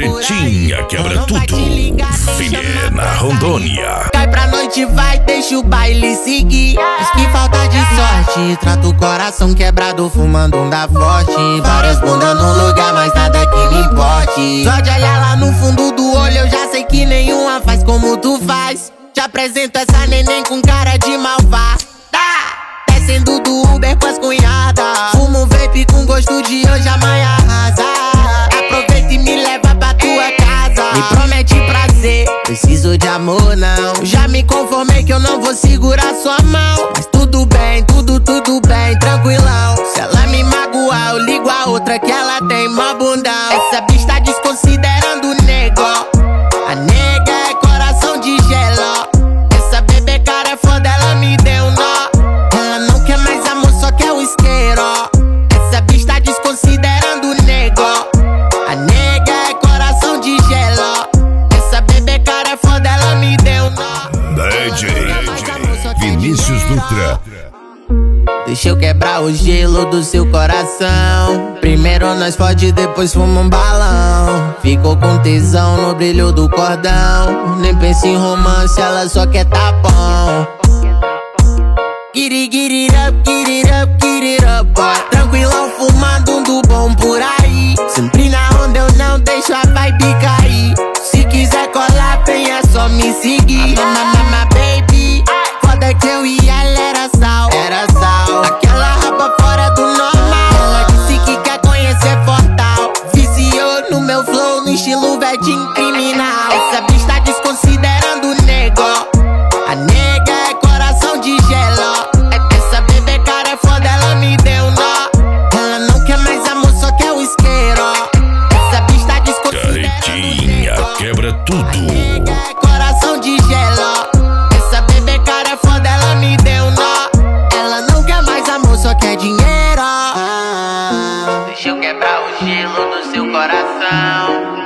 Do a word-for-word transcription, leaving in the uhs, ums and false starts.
Carretinha quebra tudo. Vilhena, Rondônia. Cai pra noite, vai, deixa o baile seguir. Diz que falta de sorte, trata o coração quebrado, fumando um da forte. Várias bundas no lugar, mas nada que me importe. Só de olhar lá no fundo do olho, eu já sei que nenhuma faz como tu faz. Te apresento essa neném com cara de malvada, descendo do Uber com as cunhadas. Fumo um vape com gosto de hoje, amanhã arrasa. Aproveita e me leva pra tua casa. Me promete prazer, preciso de amor não. Já me conformei que eu não vou segurar sua mão. Mas tudo bem, tudo, tudo bem, tranquilão. Se ela me magoar, eu ligo a outra que ela tem mó bundão. Essa bicha tá desconsiderando o nego. A nega é coração de gelo. Essa bebê cara é foda, ela me deu nó. Ela não quer mais amor, só quer o isqueiro. Essa bicha tá desconsiderando o nego. A nega é coração de gelo. Essa bebê cara é foda, ela me deu nó. D J Vinícius Dutra. Deixa eu quebrar o gelo do seu coração. Primeiro nós fode, depois fuma um balão. Ficou com tesão no brilho do cordão. Nem pensa em romance, ela só quer tapão. Get it, get it up, get it up, get it up, boy. Tranquilão, fumando um do bom por aí. Sempre na onda, eu não deixo a vibe cair. Se quiser colar, vem, é só me seguir. Mama, baby, foda que eu e ela era sal. Era sal, aquela raba fora do normal. Ela disse que quer conhecer Fortal. Viciou no meu flow, no estilo vedinho criminal. Essa bicha tá desconsiderando o nego. A nega é coração de gelo. Essa bebê cara é foda, ela me deu nó. Ela não quer mais amor, só quer o isqueiro. Essa bicha tá desconsiderando Carretinha quebra tudo. a nega é coração de gelo. Essa bebê cara é foda, ela me deu nó. Ela não quer mais amor, só quer dinheiro. Deixa eu quebrar o gelo do seu coração.